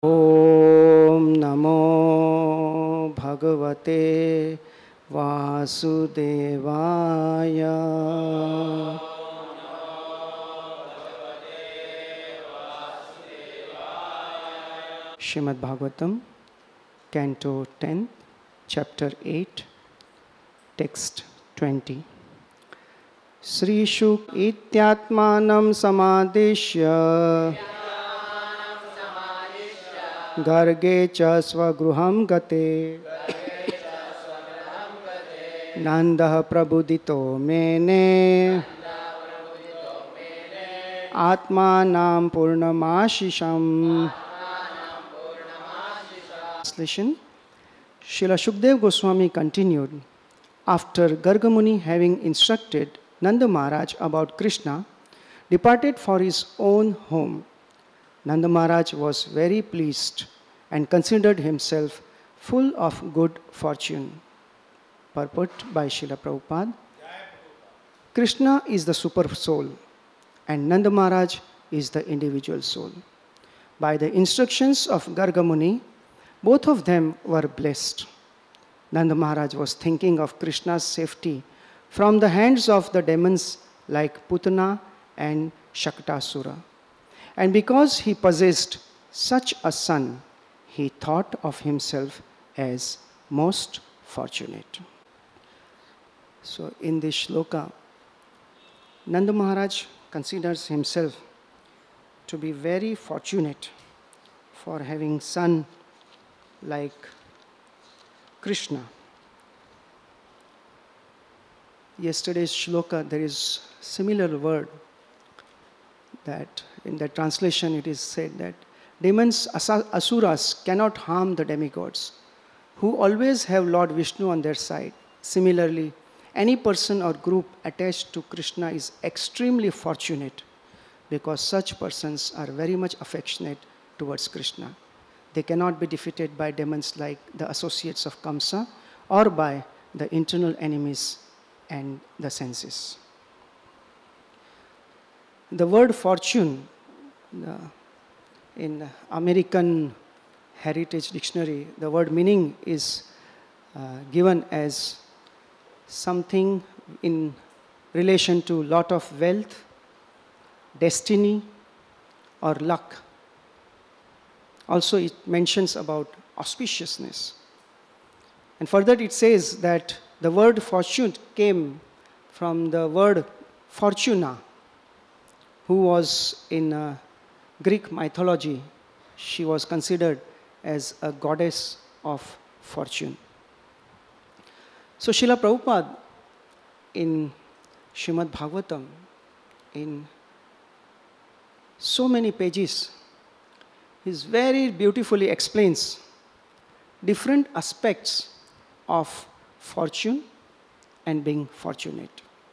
ॐ नमो भगवते वासुदेवाय। Shrimad Bhagavatam, Canto 10, Chapter 8, Text 20. Sri Shuk ityatmanam samadishya garge cha svagruham gate nandah prabudito mene atmanam purnamashisham. Translation. Srila Shukdev Goswami continued, after Gargamuni having instructed Nanda Maharaj about Krishna, departed for his own home. Nanda Maharaj was very pleased and considered himself full of good fortune. Purport by Srila Prabhupada. Krishna is the super soul and Nanda Maharaj is the individual soul. By the instructions of Gargamuni, both of them were blessed. Nanda Maharaj was thinking of Krishna's safety from the hands of the demons like Putana and Shaktasura. And because he possessed such a son, he thought of himself as most fortunate. So in this shloka, Nanda Maharaj considers himself to be very fortunate for having son like Krishna. Yesterday's shloka, there is similar word that in the translation it is said that demons, asuras cannot harm the demigods who always have Lord Vishnu on their side. Similarly, any person or group attached to Krishna is extremely fortunate because such persons are very much affectionate towards Krishna. They cannot be defeated by demons like the associates of Kamsa or by the internal enemies and the senses. The word fortune in American Heritage Dictionary, the word meaning is given as something in relation to lot of wealth, destiny, or luck. Also, it mentions about auspiciousness. And further, it says that the word fortune came from the word Fortuna, who was in Greek mythology. She was considered as a goddess of fortune. So, Srila Prabhupada in Srimad Bhagavatam, in so many pages, he very beautifully explains different aspects of fortune and being fortunate.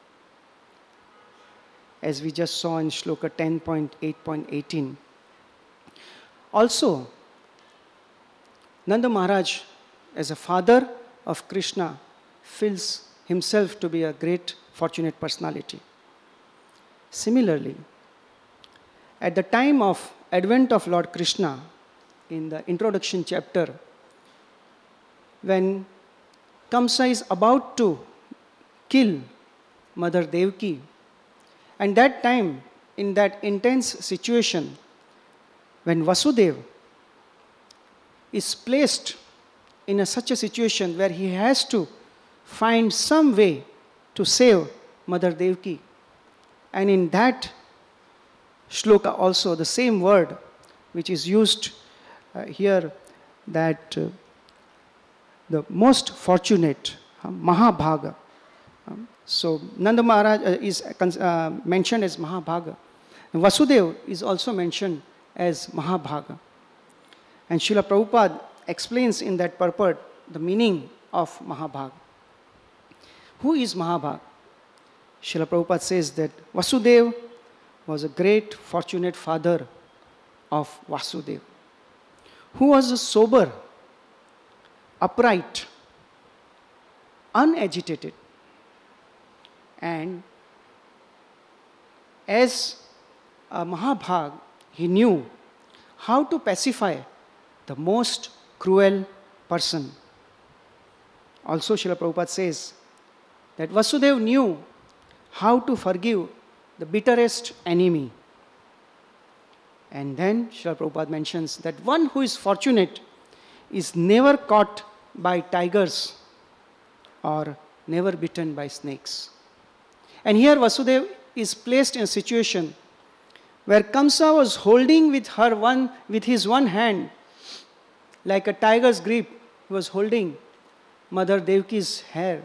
As we just saw in Shloka 10.8.18. Also, Nanda Maharaj, as a father of Krishna, feels himself to be a great fortunate personality. Similarly, at the time of advent of Lord Krishna, in the introduction chapter, when Kamsa is about to kill Mother Devaki, and that time, in that intense situation, when Vasudeva is placed in such a situation where he has to find some way to save Mother Devaki, and in that shloka also the same word which is used here, that the most fortunate, Mahabhaga. So Nanda Maharaj is mentioned as Mahabhaga. And Vasudeva is also mentioned as Mahabhaga. And Srila Prabhupada explains in that purport the meaning of Mahabhaga. Who is Mahabhaga? Srila Prabhupada says that Vasudeva was a great fortunate father of Vasudeva, who was a sober, upright, unagitated, and as a Mahabhag, he knew how to pacify the most cruel person. Also, Srila Prabhupada says that Vasudeva knew how to forgive the bitterest enemy. And then Srila Prabhupada mentions that one who is fortunate is never caught by tigers or never bitten by snakes. And here Vasudeva is placed in a situation where Kamsa was holding with his one hand, like a tiger's grip, he was holding Mother Devaki's hair.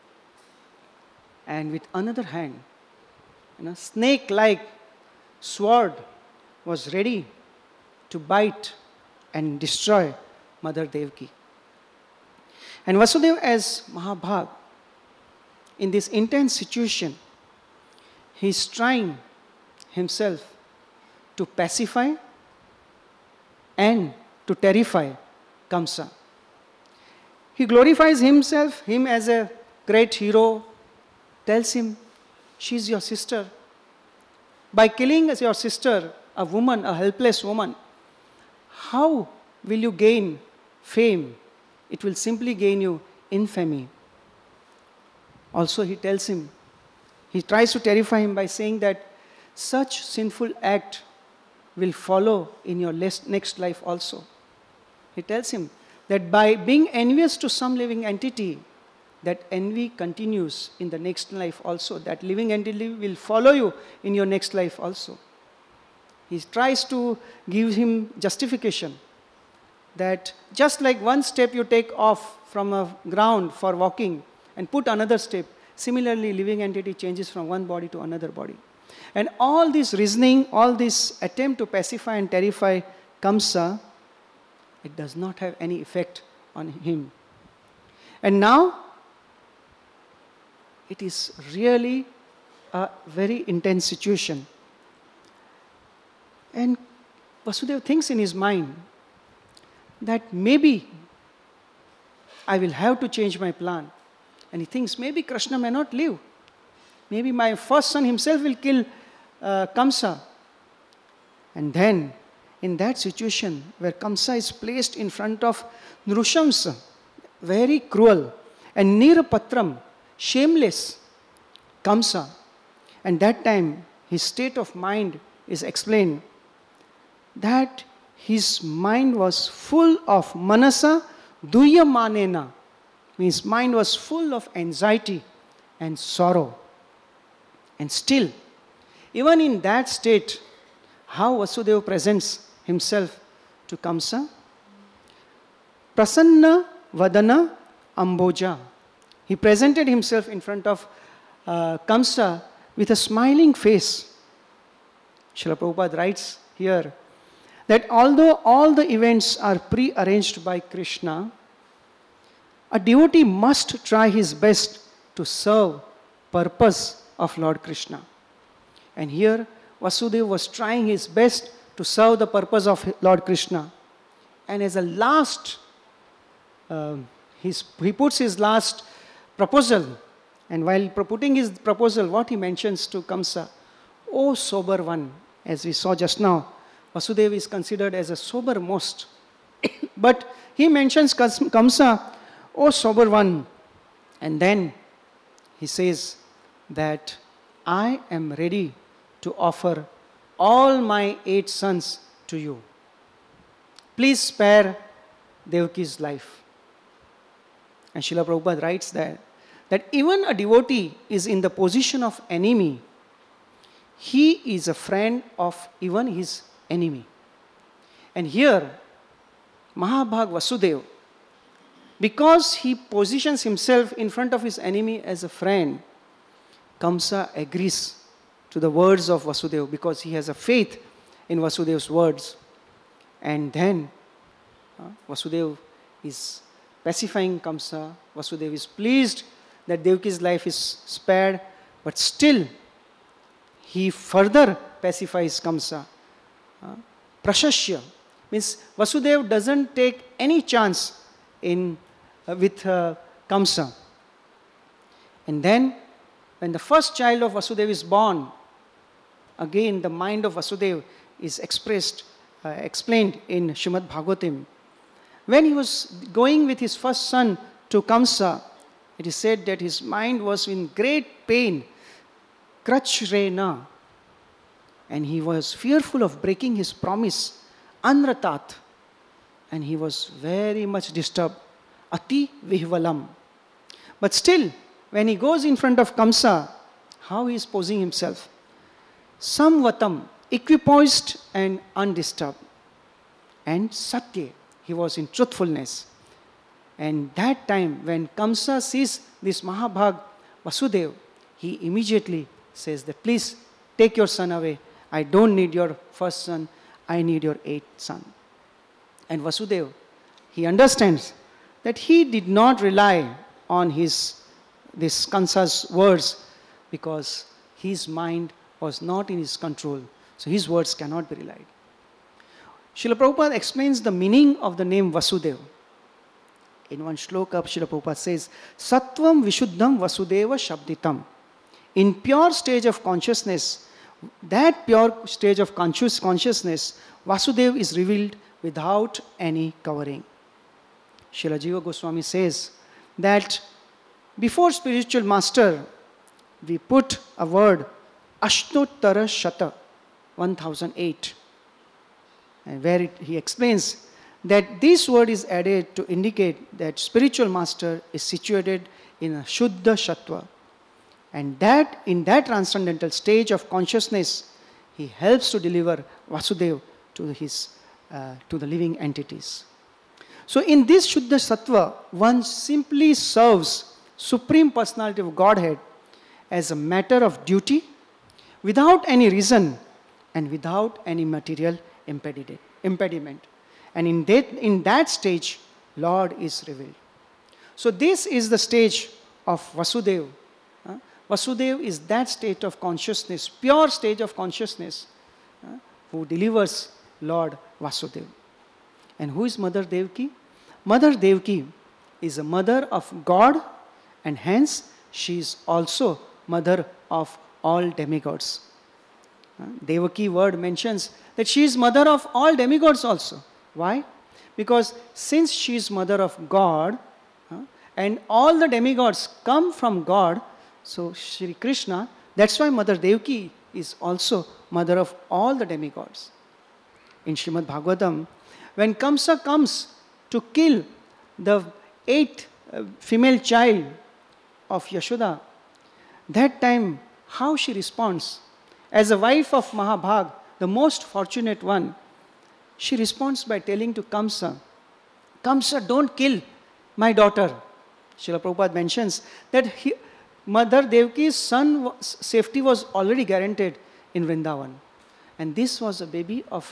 And with another hand, snake-like sword was ready to bite and destroy Mother Devaki. And Vasudeva as Mahabhag, in this intense situation, he is trying himself to pacify and to terrify Kamsa. He glorifies him as a great hero, tells him, she's your sister. By killing your sister, a woman, a helpless woman, how will you gain fame? It will simply gain you infamy. Also, he tells him, he tries to terrify him by saying that such sinful act will follow in your next life also. He tells him that by being envious to some living entity, that envy continues in the next life also. That living entity will follow you in your next life also. He tries to give him justification that just like one step you take off from a ground for walking and put another step, similarly living entity changes from one body to another body. And all this reasoning, all this attempt to pacify and terrify Kamsa, it does not have any effect on him. And now, it is really a very intense situation. And Vasudeva thinks in his mind that maybe I will have to change my plan. And he thinks maybe Krishna may not live. Maybe my first son himself will kill Kamsa. And then, in that situation where Kamsa is placed in front of Nrushamsa, very cruel, and Nirapatram, shameless Kamsa, and that time his state of mind is explained that his mind was full of manasa duyamanena, means mind was full of anxiety and sorrow. And still, even in that state, how Vasudeva presents himself to Kamsa? Prasanna Vadana Amboja. He presented himself in front of Kamsa with a smiling face. Srila Prabhupada writes here that although all the events are pre-arranged by Krishna, a devotee must try his best to serve purpose of Lord Krishna. And here Vasudeva was trying his best to serve the purpose of Lord Krishna. And as a last, he puts his last proposal. And while putting his proposal, what he mentions to Kamsa, O sober one, as we saw just now, Vasudeva is considered as a sobermost. But he mentions Kamsa, O sober one. And then he says that I am ready to offer all my 8 sons to you. Please spare Devaki's life. And Srila Prabhupada writes there that even a devotee is in the position of enemy, he is a friend of even his enemy. And here, Mahabhag Vasudeva, because he positions himself in front of his enemy as a friend, Kamsa agrees to the words of Vasudeva because he has a faith in Vasudeva's words. And then Vasudeva is pacifying Kamsa. Vasudeva is pleased that Devaki's life is spared, but still he further pacifies Kamsa. Prashasya means Vasudeva doesn't take any chance with Kamsa. And then when the first child of Vasudeva is born, again the mind of Vasudeva is explained in Srimad Bhagavatam. When he was going with his first son to Kamsa, it is said that his mind was in great pain, krachrena, and he was fearful of breaking his promise, anratat, and he was very much disturbed, ati vihvalam. But still, when he goes in front of Kamsa, how he is posing himself? Samvatam, equipoised and undisturbed. And satya, he was in truthfulness. And that time, when Kamsa sees this Mahabhag Vasudev, he immediately says that, please take your son away. I don't need your first son. I need your eighth son. And Vasudev, he understands that he did not rely on this Kamsa's words because his mind was not in his control. So his words cannot be relied. Srila Prabhupada explains the meaning of the name Vasudev. In one shloka, Srila Prabhupada says, Sattvam Vishuddham Vasudeva Shabditam. In pure stage of consciousness, that pure stage of consciousness, Vasudev is revealed without any covering. Srila Jiva Goswami says that before spiritual master, we put a word, Ashtottara Shata, 1008. And where he explains that this word is added to indicate that spiritual master is situated in a Shuddha Shattva. And that in that transcendental stage of consciousness, he helps to deliver Vasudev to the living entities. So in this Shuddha Sattva, one simply serves Supreme Personality of Godhead as a matter of duty, without any reason and without any material impediment. And in that stage, Lord is revealed. So this is the stage of Vasudeva. Vasudeva is that state of consciousness, pure stage of consciousness, who delivers Lord Vasudeva. And who is Mother Devaki? Mother Devaki is a mother of God, and hence she is also mother of all demigods. Devaki word mentions that she is mother of all demigods also. Why? Because since she is mother of God, and all the demigods come from God, so Shri Krishna, that's why Mother Devaki is also mother of all the demigods. In Srimad Bhagavatam, when Kamsa comes to kill the eighth female child of Yashoda, that time how she responds? As a wife of Mahabhag, the most fortunate one, she responds by telling to Kamsa, Kamsa, don't kill my daughter. Srila Prabhupada mentions that Mother Devaki's son's safety was already guaranteed in Vrindavan. And this was a baby of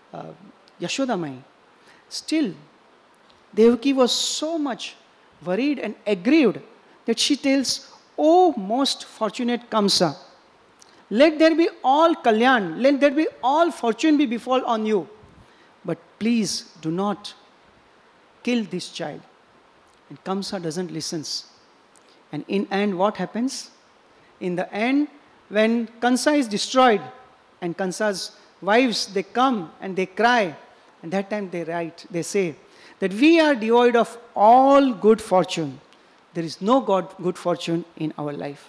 Yashoda Mai. Still, Devaki was so much worried and aggrieved that she tells, O most fortunate Kamsa, let there be all kalyan, let there be all fortune be befall on you. But please do not kill this child. And Kamsa doesn't listen. And in end, what happens? In the end, when Kansa is destroyed, and Kansa's wives, they come and they cry, and that time they say that we are devoid of all good fortune. There is no good fortune in our life.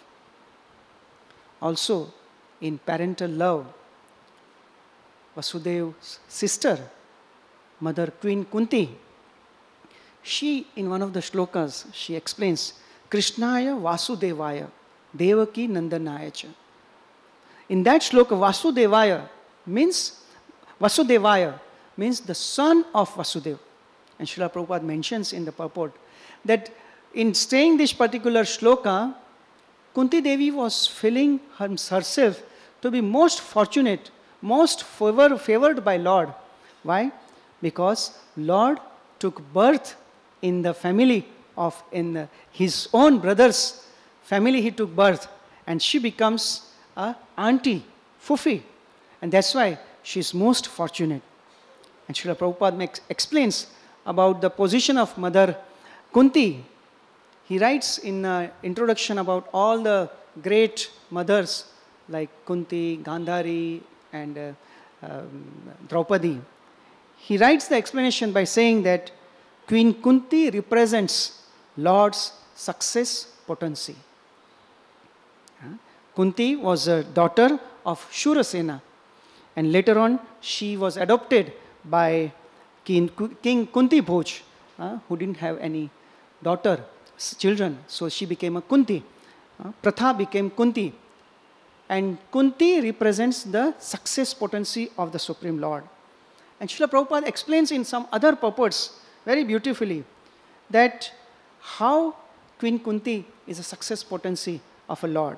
Also, in parental love, Vasudev's sister, Mother Queen Kunti, she, in one of the shlokas, she explains, Krishnaya Vasudevaya, Devaki Nandanaya cha. In that shloka, Vasudevaya means the son of Vasudeva. And Srila Prabhupada mentions in the purport that in saying this particular shloka, Kunti Devi was feeling herself to be most fortunate, most favored by Lord. Why? Because Lord took birth in the family in his own brother's family. He took birth, and she becomes a auntie, fufi, and that's why she is most fortunate. And Srila Prabhupada explains about the position of Mother Kunti. He writes in introduction about all the great mothers like Kunti, Gandhari, and Draupadi. He writes the explanation by saying that Queen Kunti represents Lord's success potency. Kunti was a daughter of Shurasena, and later on she was adopted by King Kunti Bhoj, who didn't have any children, so she became a Kunti. Pratha became Kunti, and Kunti represents the success potency of the Supreme Lord. And Srila Prabhupada explains in some other purports very beautifully that how Queen Kunti is a success potency of a Lord.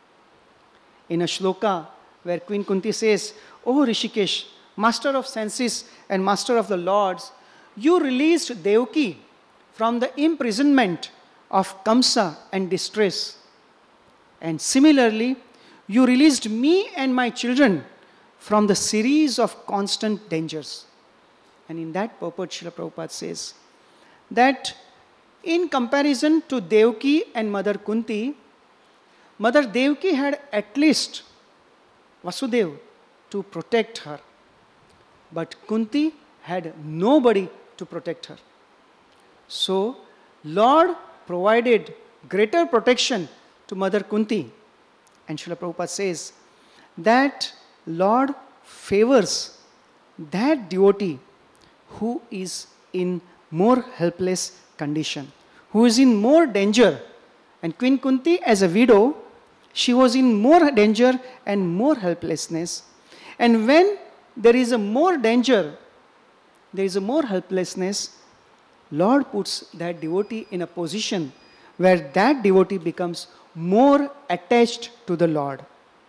In a shloka where Queen Kunti says, "O Rishikesh, master of senses and master of the lords, you released Devaki from the imprisonment of Kamsa and distress. And similarly, you released me and my children from the series of constant dangers." And in that purport, Srila Prabhupada says that in comparison to Devaki and Mother Kunti, Mother Devaki had at least Vasudeva to protect her. But Kunti had nobody to protect her. So, Lord provided greater protection to Mother Kunti. And Srila Prabhupada says that Lord favors that devotee who is in more helpless condition, who is in more danger. And Queen Kunti, as a widow, she was in more danger and more helplessness. And when there is a more danger, there is a more helplessness, Lord puts that devotee in a position where that devotee becomes more attached to the Lord.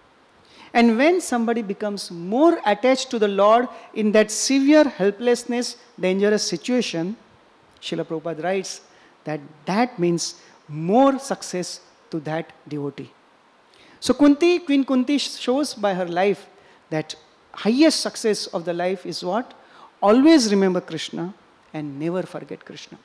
And when somebody becomes more attached to the Lord in that severe helplessness, dangerous situation, Srila Prabhupada writes that that means more success to that devotee. So Queen Kunti shows by her life that highest success of the life is what? Always remember Krishna and never forget Krishna.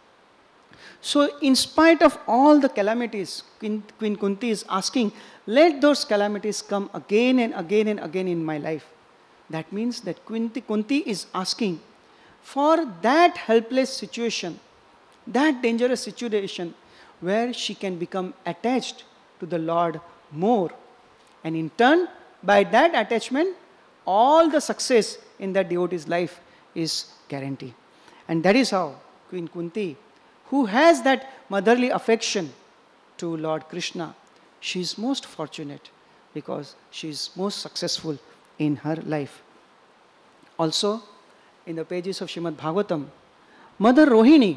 So in spite of all the calamities, Queen Kunti is asking, let those calamities come again and again and again in my life. That means that Kunti is asking for that helpless situation, that dangerous situation where she can become attached to the Lord more. And in turn, by that attachment, all the success in that devotee's life is guaranteed. And that is how Queen Kunti, who has that motherly affection to Lord Krishna, she is most fortunate because she is most successful in her life. Also, in the pages of Srimad Bhagavatam, Mother Rohini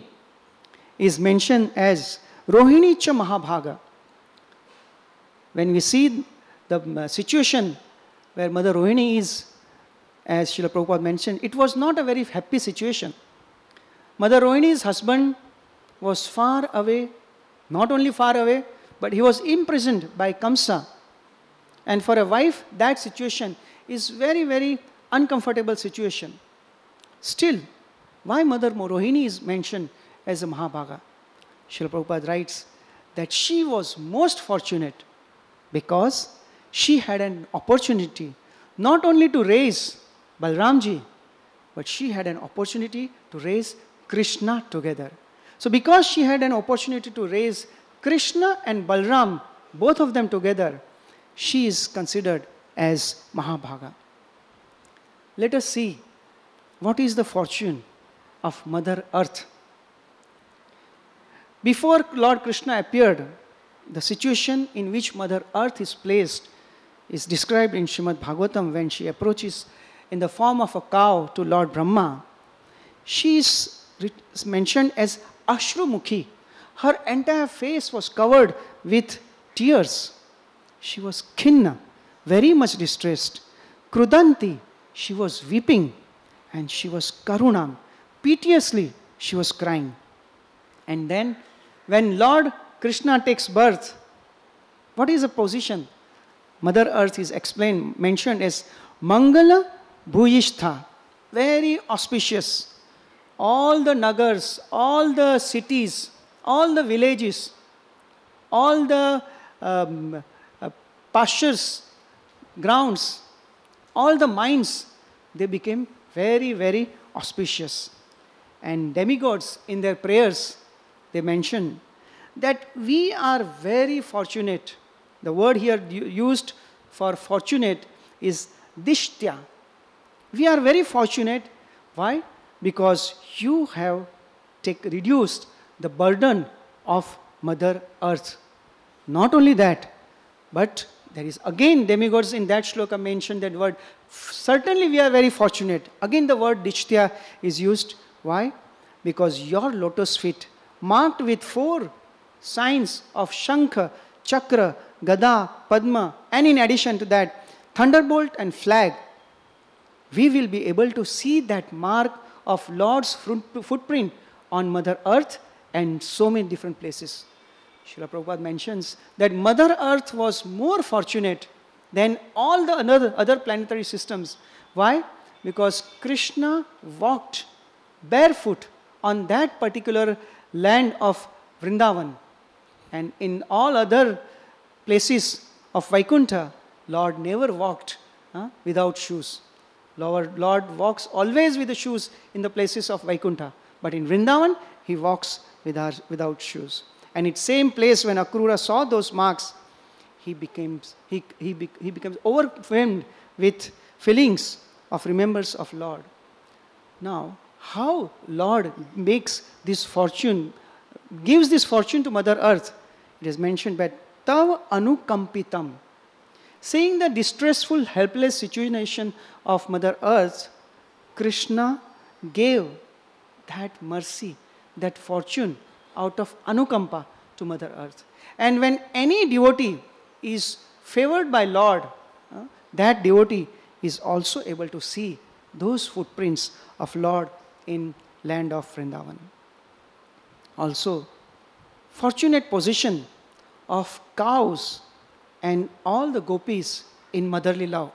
is mentioned as Rohini Cha Mahabhaga. When we see the situation where Mother Rohini is, as Srila Prabhupada mentioned, it was not a very happy situation. Mother Rohini's husband was far away, not only far away, but he was imprisoned by Kamsa. And for a wife, that situation is very, very uncomfortable situation. Still, why Mother Rohini is mentioned as a Mahabhaga? Srila Prabhupada writes that she was most fortunate because she had an opportunity not only to raise Balramji, but she had an opportunity to raise Krishna together. So because she had an opportunity to raise Krishna and Balram, both of them together, she is considered as Mahabhaga. Let us see what is the fortune of Mother Earth. Before Lord Krishna appeared, the situation in which Mother Earth is placed is described in Srimad Bhagavatam when she approaches in the form of a cow to Lord Brahma. She is mentioned as Ashrumukhi. Her entire face was covered with tears. She was khinna, very much distressed. Krudanti, she was weeping. And she was karunam, piteously she was crying. And then when Lord Krishna takes birth, what is the position? Mother Earth is mentioned as Mangala Bhuyishtha, very auspicious. All the nagars, all the cities, all the villages, all the pastures, grounds, all the mines, they became very, very auspicious. and demigods in their prayers, they mention that we are very fortunate. The word here used for fortunate is dishtya. We are very fortunate. Why? Because you have reduced the burden of Mother Earth. Not only that, but there is again demigods in that shloka mentioned that word. Certainly we are very fortunate. Again the word dishtya is used. Why? Because your lotus feet, marked with 4 signs of Shankha, Chakra, Gada, Padma, and in addition to that, thunderbolt and flag, we will be able to see that mark of Lord's footprint on Mother Earth and so many different places. Srila Prabhupada mentions that Mother Earth was more fortunate than all the other planetary systems. Why? Because Krishna walked barefoot on that particular land of Vrindavan. And in all other places of Vaikuntha, Lord never walked without shoes. Lord walks always with the shoes in the places of Vaikuntha. But in Vrindavan, he walks without shoes. And it's same place when Akrura saw those marks, he becomes overwhelmed with feelings of remembrance of Lord. Now, how Lord makes this fortune, gives this fortune to Mother Earth? It is mentioned by Tav Anukampitam. Seeing the distressful, helpless situation of Mother Earth, Krishna gave that mercy, that fortune out of Anukampa to Mother Earth. And when any devotee is favored by Lord, that devotee is also able to see those footprints of Lord in land of Vrindavan. Also, fortunate position of cows and all the gopis in motherly love.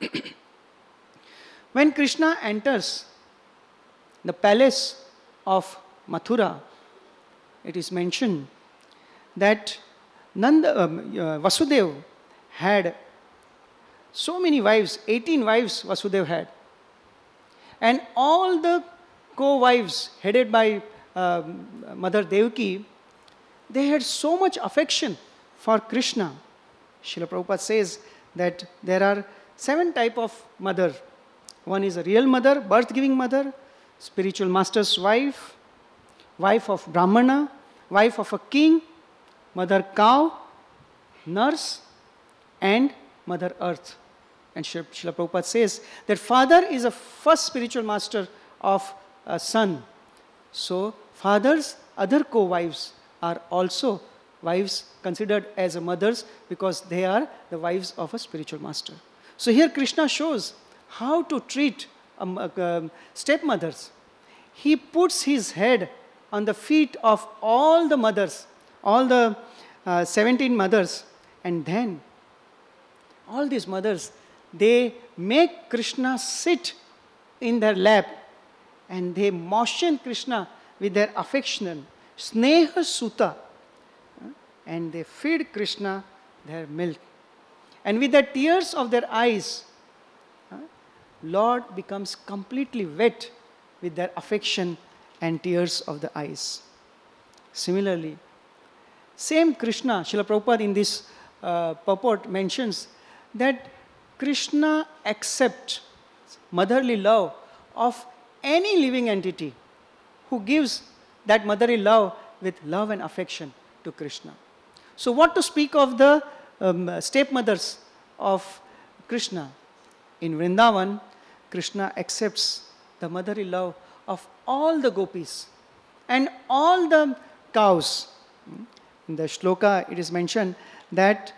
When Krishna enters the palace of Mathura, it is mentioned that Vasudeva had so many wives, 18 wives Vasudeva had. And all the co-wives headed by Mother Devaki, they had so much affection for Krishna. Srila Prabhupada says that there are 7 types of mother. One is a real mother, birth-giving mother, spiritual master's wife, wife of Brahmana, wife of a king, mother cow, nurse, and Mother Earth. And Srila Prabhupada says that father is a first spiritual master of a son. So, father's other co-wives are also wives considered as mothers because they are the wives of a spiritual master. So here Krishna shows how to treat stepmothers. He puts his head on the feet of all the mothers, all the 17 mothers, and then all these mothers, they make Krishna sit in their lap and they motion Krishna with their affection, Sneha Suta, and they feed Krishna their milk. And with the tears of their eyes, Lord becomes completely wet with their affection and tears of the eyes. Similarly, same Krishna, Srila Prabhupada in this purport mentions that Krishna accepts motherly love of any living entity who gives that motherly love with love and affection to Krishna. So what to speak of the stepmothers of Krishna? In Vrindavan, Krishna accepts the motherly love of all the gopis and all the cows. In the shloka, it is mentioned that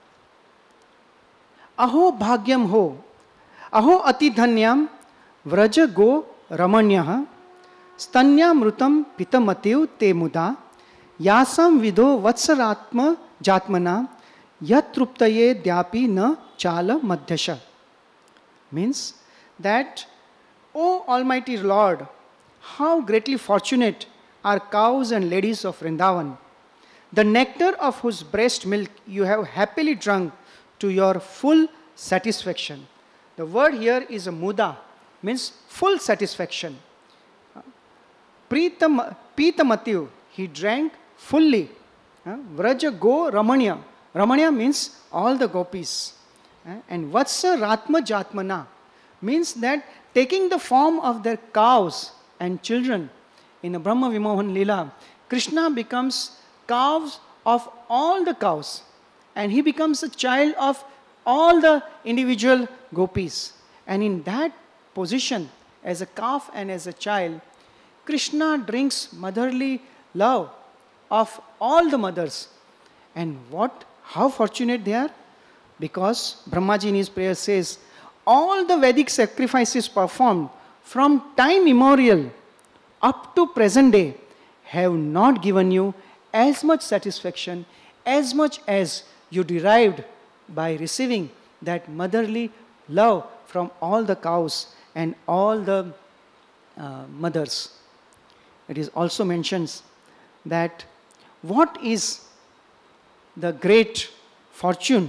Aho bhagyam ho, aho ati dhanyam, vraja go ramanyah, stanyamrutam pitamativ te muda, yasam vido vatsaratma jatmana, yatruptaye dhyapi na chala madhyasha. Means that, O Almighty Lord, how greatly fortunate are cows and ladies of Vrindavan, the nectar of whose breast milk you have happily drunk to your full satisfaction. The word here is a muda, means full satisfaction. Pitamatiu, he drank fully. Vraja go Ramanya. Ramanya means all the gopis. And Vatsa Ratma Jatmana means that taking the form of their cows and children in a Brahma Vimohan Leela, Krishna becomes cows of all the cows. And he becomes a child of all the individual gopis. And in that position, as a calf and as a child, Krishna drinks motherly love of all the mothers. And how fortunate they are? Because Brahmaji in his prayer says, all the Vedic sacrifices performed from time immemorial up to present day have not given you as much satisfaction as much as you derived by receiving that motherly love from all the cows and all the mothers. It is also mentions that what is the great fortune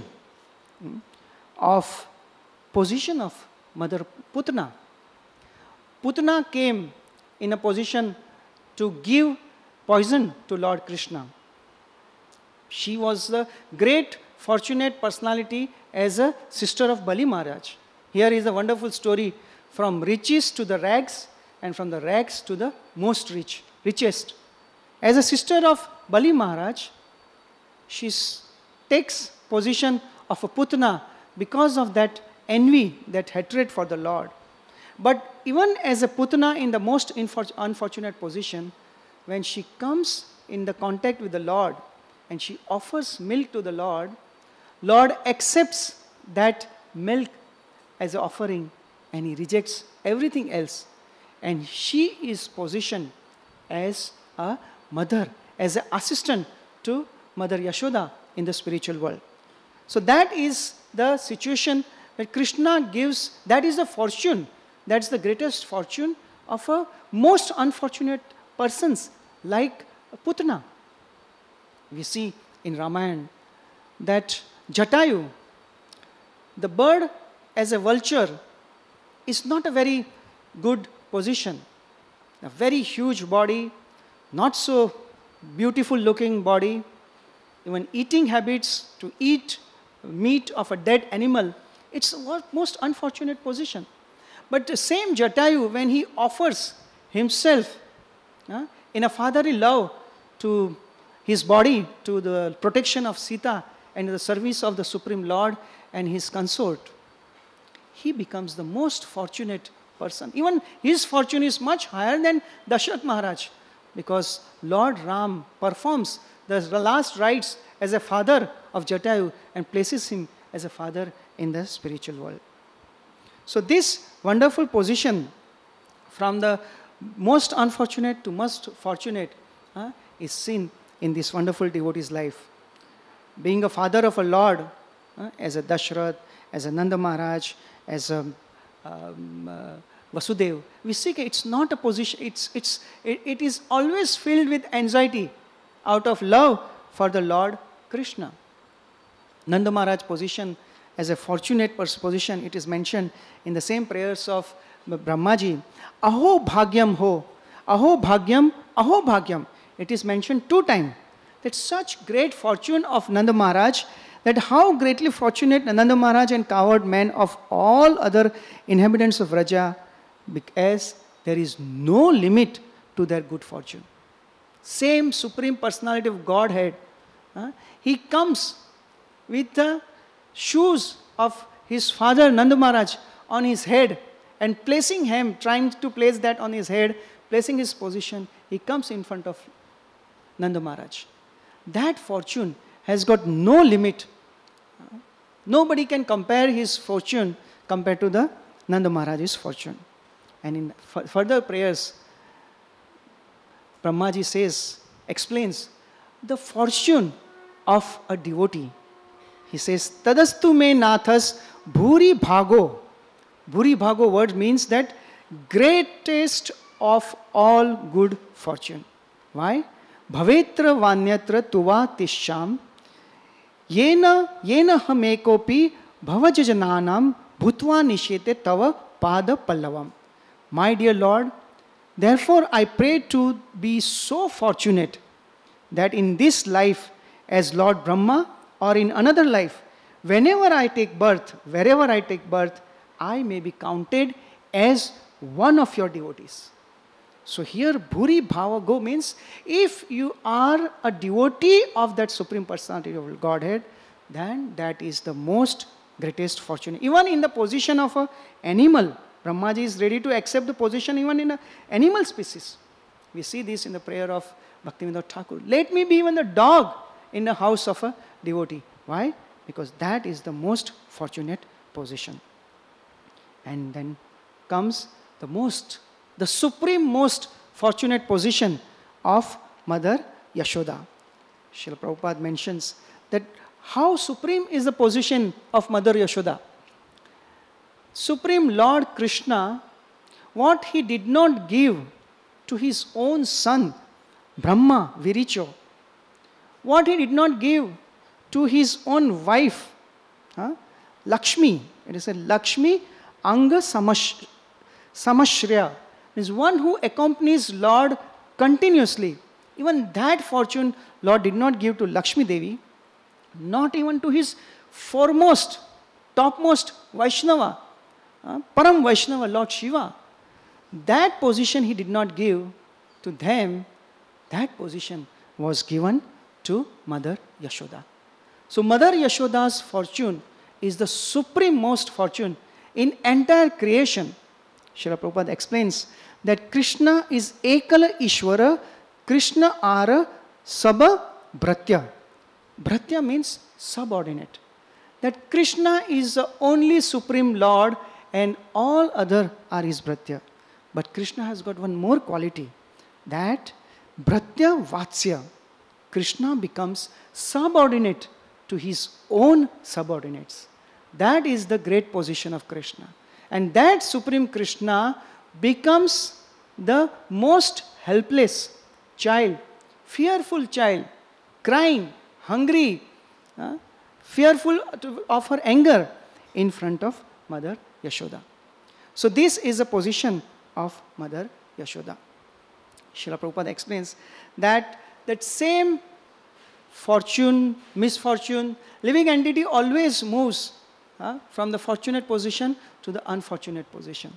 of position of Mother Putana. Putana came in a position to give poison to Lord Krishna. She was the great fortunate personality as a sister of Bali Maharaj. Here is a wonderful story from riches to the rags and from the rags to the most richest. As a sister of Bali Maharaj, she takes position of a Putana because of that envy, that hatred for the Lord. But even as a Putana in the most unfortunate position, when she comes in the contact with the Lord and she offers milk to the Lord, Lord accepts that milk as an offering and he rejects everything else. And she is positioned as a mother, as an assistant to Mother Yashoda in the spiritual world. So that is the situation that Krishna gives, that is the fortune, that's the greatest fortune of a most unfortunate persons like Putana. We see in Ramayana that Jatayu, the bird as a vulture, is not a very good position. A very huge body, not so beautiful looking body, even eating habits, to eat meat of a dead animal, it's a most unfortunate position. But the same Jatayu, when he offers himself in a fatherly love to his body, to the protection of Sita and the service of the Supreme Lord and his consort, he becomes the most fortunate person. Even his fortune is much higher than Dashrath Maharaj, because Lord Ram performs the last rites as a father of Jatayu and places him as a father in the spiritual world. So this wonderful position from the most unfortunate to most fortunate is seen in this wonderful devotee's life. Being a father of a Lord, as a Dashrath, as a Nanda Maharaj, as a Vasudev, we see it's not a position, it is always filled with anxiety out of love for the Lord Krishna. Nanda Maharaj position as a fortunate position, it is mentioned in the same prayers of Brahmaji. Aho bhagyam ho, aho bhagyam, aho bhagyam. It is mentioned 2 times. That such great fortune of Nanda Maharaj, that how greatly fortunate Nanda Maharaj and coward men of all other inhabitants of Vraja, because there is no limit to their good fortune. Same Supreme Personality of Godhead, he comes with the shoes of his father Nanda Maharaj on his head and placing him, trying to place that on his head, placing his position, he comes in front of Nanda Maharaj. That fortune has got no limit. Nobody can compare his fortune compared to the Nanda Maharaj's fortune. And in further prayers, Brahmaji explains the fortune of a devotee. He says, Tadastu me nathas bhuri bhago. Bhuri bhago word means that greatest of all good fortune. Why? Bhavetra vanyatra tuva tisham yena hamekopi bhavajajananam bhutva nishete tava pada pallavam. My dear Lord, Therefore, I pray to be so fortunate that in this life as Lord Brahma or in another life, whenever I take birth, wherever I take birth, I may be counted as one of your devotees. So here Bhuri Bhava Go means if you are a devotee of that Supreme Personality of Godhead, then that is the most greatest fortune. Even in the position of an animal, Brahmaji is ready to accept the position even in an animal species. We see this in the prayer of Bhaktivinoda Thakur. Let me be even the dog in the house of a devotee. Why? Because that is the most fortunate position. And then comes the supreme most fortunate position of Mother Yashoda. Srila Prabhupada mentions that how supreme is the position of Mother Yashoda. Supreme Lord Krishna, what he did not give to his own son, Brahma, Viricho, what he did not give to his own wife, Lakshmi, it is a Lakshmi Anga Samashriya, is one who accompanies Lord continuously. Even that fortune Lord did not give to Lakshmi Devi, not even to his foremost, topmost Vaishnava, Param Vaishnava, Lord Shiva. That position he did not give to them, that position was given to Mother Yashoda. So Mother Yashoda's fortune is the supreme most fortune in entire creation. Srila Prabhupada explains that Krishna is Ekala Ishvara, Krishna Ara Sabha Bhratya. Bhratya means subordinate. That Krishna is the only supreme Lord and all other are his Bhratya. But Krishna has got one more quality, that Bhratya Vatsya. Krishna becomes subordinate to his own subordinates. That is the great position of Krishna. And that Supreme Krishna becomes the most helpless child, fearful child, crying, hungry, fearful of her anger in front of Mother Yashoda. So this is the position of Mother Yashoda. Srila Prabhupada explains that same fortune, misfortune, living entity always moves from the fortunate position to the unfortunate position.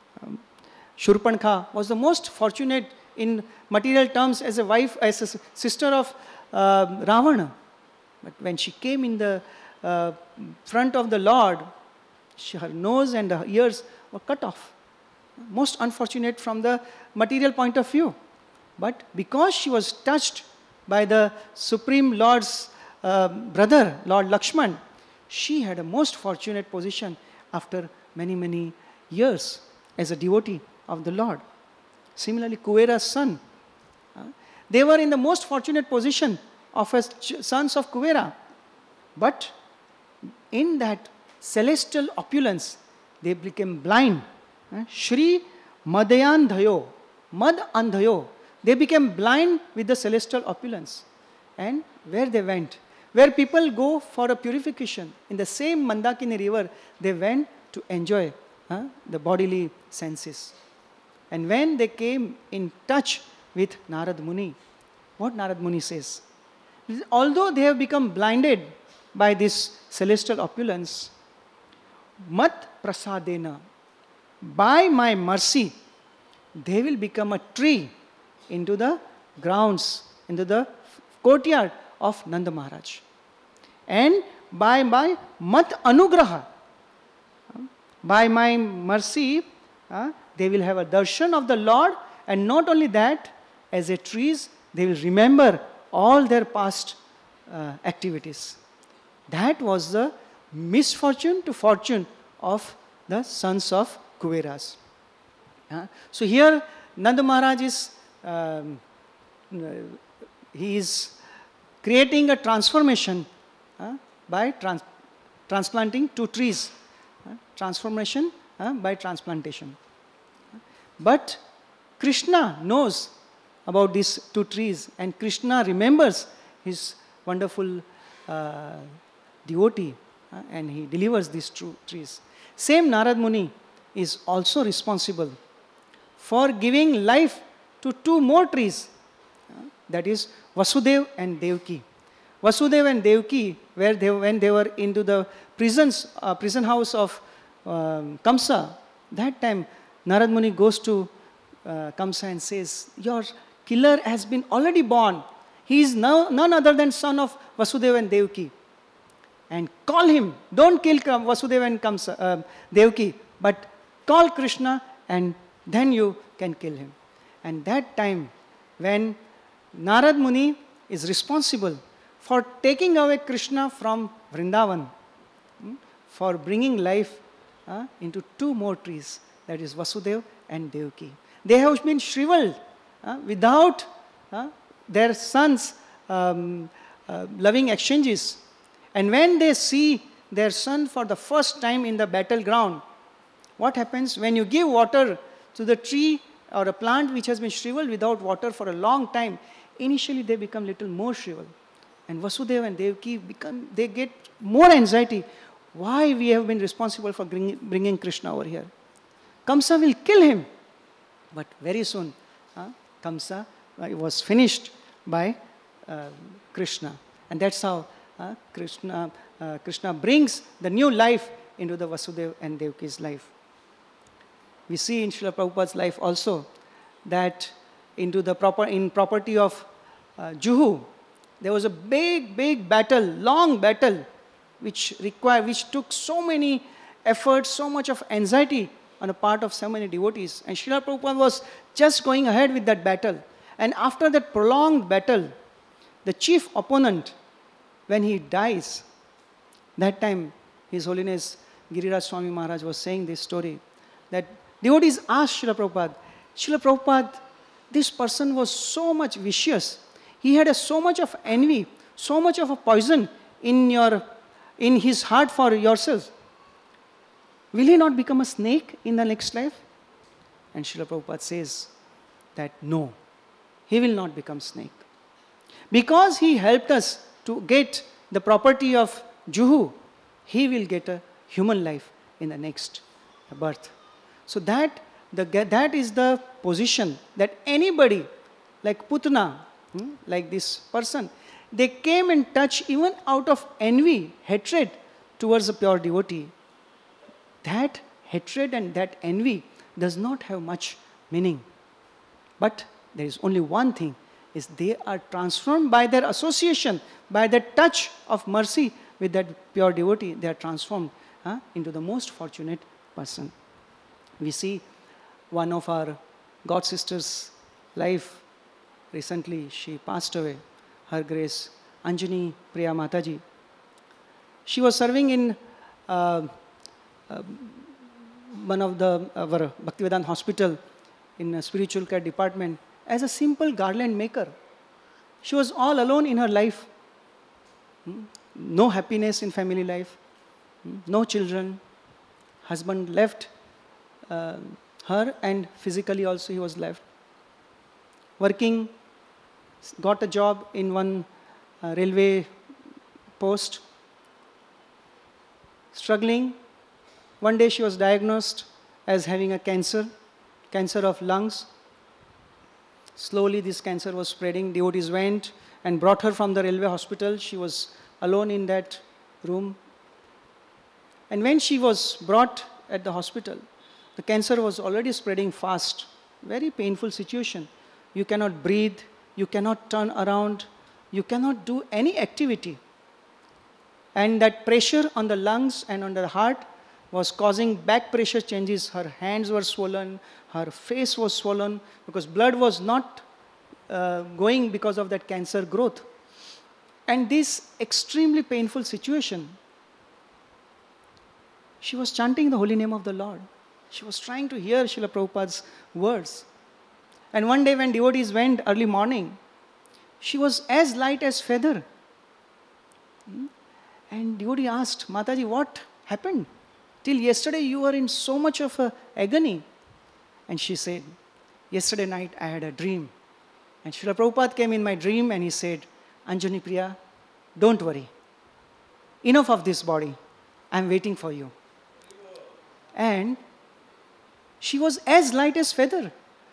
Shurpankha was the most fortunate in material terms as a wife, as a sister of Ravana. But when she came in the front of the Lord, her nose and her ears were cut off. Most unfortunate from the material point of view. But because she was touched by the Supreme Lord's brother, Lord Lakshman, she had a most fortunate position after many, many years as a devotee of the Lord. Similarly, Kuvera's son, they were in the most fortunate position of as sons of Kuvera. But in that celestial opulence, they became blind. Shri Madayandhayo, Mad Andhayo, they became blind with the celestial opulence. And where they went, where people go for a purification, in the same Mandakini river, they went to enjoy the bodily senses. And when they came in touch with Narad Muni, what Narad Muni says? Although they have become blinded by this celestial opulence, Mat Prasadena, by my mercy, they will become a tree into the grounds, into the courtyard of Nanda Maharaj. And by my Mat Anugraha, by my mercy, they will have a darshan of the Lord, and not only that, as a trees, they will remember all their past activities. That was the misfortune to fortune of the sons of Kuveras. So here, Nanda Maharaj is he is creating a transformation by transplanting two trees. Transformation by transplantation. But Krishna knows about these two trees, and Krishna remembers his wonderful devotee, and he delivers these two trees. Same Narad Muni is also responsible for giving life to two more trees. That is Vasudev and Devaki. Vasudev and Devaki, when they were into the prison house of Kamsa, that time Narad Muni goes to Kamsa and says, your killer has been already born. He is now none other than son of Vasudeva and Devaki. And call him. Don't kill Vasudeva and Devaki, but call Krishna and then you can kill him. And that time when Narad Muni is responsible for taking away Krishna from Vrindavan, for bringing life into two more trees, that is Vasudeva and Devaki. They have been shriveled without their sons' loving exchanges. And when they see their son for the first time in the battleground, what happens when you give water to the tree or a plant which has been shriveled without water for a long time? Initially they become little more shriveled. And Vasudeva and Devaki they get more anxiety. Why we have been responsible for bringing Krishna over here? Kamsa will kill him. But very soon, Kamsa was finished by Krishna. And that's how Krishna brings the new life into the Vasudeva and Devaki's life. We see in Srila Prabhupada's life also that in property of Juhu, there was a big battle, long battle, which took so many efforts, so much of anxiety on the part of so many devotees. And Srila Prabhupada was just going ahead with that battle. And after that prolonged battle, the chief opponent, when he dies, that time His Holiness Giriraj Swami Maharaj was saying this story, that devotees asked Srila Prabhupada, this person was so much vicious. He had so much of envy, so much of a poison in his heart for yourself. Will he not become a snake in the next life? And Srila Prabhupada says that no, he will not become snake. Because he helped us to get the property of Juhu, he will get a human life in the next birth. So that is the position that anybody like Putna, like this person, they came in touch even out of envy, hatred towards a pure devotee. That hatred and that envy does not have much meaning. But there is only one thing, is they are transformed by their association, by the touch of mercy with that pure devotee. They are transformed into the most fortunate person. We see one of our God sisters' life. Recently, she passed away. Her Grace Anjani Priya Mataji. She was serving in one of our Bhaktivedanta hospital in a spiritual care department as a simple garland maker. She was all alone in her life. No happiness in family life. No children. Husband left her, and physically also he was left. Working, got a job in one railway post. Struggling. One day she was diagnosed as having a cancer of lungs. Slowly this cancer was spreading. Devotees went and brought her from the railway hospital. She was alone in that room. And when she was brought at the hospital, the cancer was already spreading fast. Very painful situation. You cannot breathe. You cannot turn around. You cannot do any activity. And that pressure on the lungs and on the heart was causing back pressure changes. Her hands were swollen. Her face was swollen because blood was not going because of that cancer growth. And this extremely painful situation, she was chanting the holy name of the Lord. She was trying to hear Srila Prabhupada's words. And one day when devotees went early morning, she was as light as feather. And devotee asked, Mataji, what happened? Till yesterday you were in so much of agony. And she said, yesterday night I had a dream. And Srila Prabhupada came in my dream and he said, Anjani Priya, don't worry. Enough of this body. I am waiting for you. And she was as light as feather.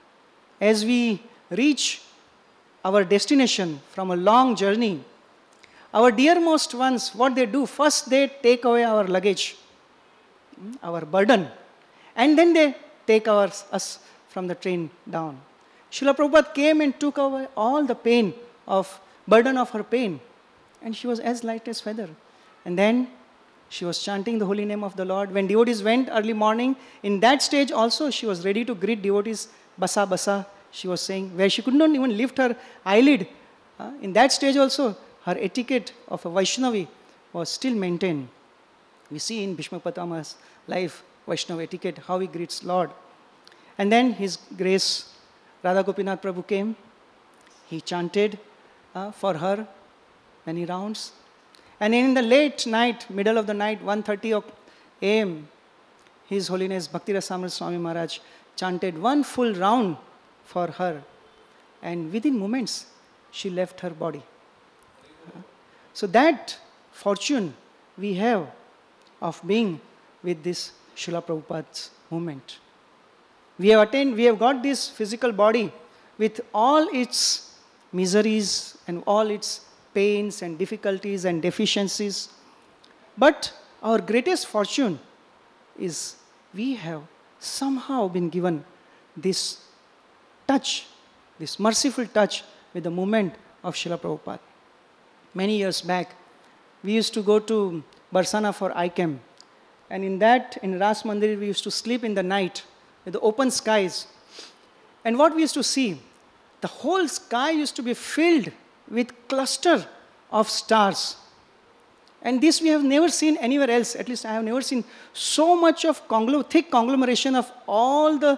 as we reach our destination from a long journey, our dearmost ones, what they do, first they take away our luggage, our burden, and then they take us from the train down. Srila Prabhupada came and took away all the burden of her pain, and she was as light as feather. And then she was chanting the holy name of the Lord. When devotees went early morning, in that stage also she was ready to greet devotees, basa basa, she was saying, where she could not even lift her eyelid. In that stage also, her etiquette of a Vaishnavi was still maintained. We see in Bhishma Pitamaha's life, Vaishnava etiquette, how he greets Lord. And then His Grace Radha Gopinath Prabhu came. He chanted for her many rounds. And in the late night, middle of the night, 1:30 a.m., His Holiness Bhakti Rasamrita Swami Maharaj chanted one full round for her. And within moments, she left her body. So that fortune we have of being with this Srila Prabhupada's movement. We have got this physical body with all its miseries and all its pains and difficulties and deficiencies. But our greatest fortune is we have somehow been given this touch, this merciful touch with the movement of Srila Prabhupada. Many years back, we used to go to Barsana for ICAM. And in Ras Mandir, we used to sleep in the night with the open skies. And what we used to see, the whole sky used to be filled with cluster of stars. And this we have never seen anywhere else. At least I have never seen so much of thick conglomeration of all the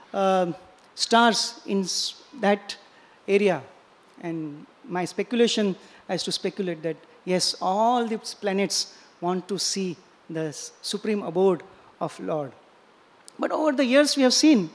stars in that area. And my speculation, I used to speculate that, yes, all these planets want to see the supreme abode of Lord. But over the years, we have seen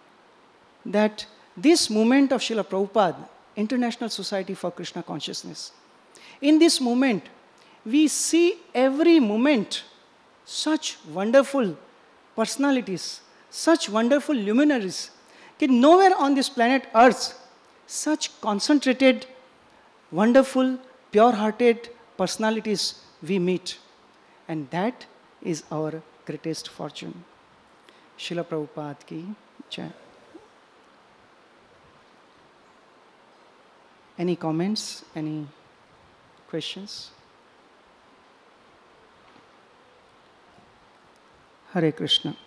that this movement of Srila Prabhupada, International Society for Krishna Consciousness, in this movement, we see every moment such wonderful personalities, such wonderful luminaries. Nowhere on this planet Earth, such concentrated, wonderful, pure-hearted personalities we meet. And that is our greatest fortune. Srila Prabhupada ki jai. Any comments? Any questions? Hare Krishna.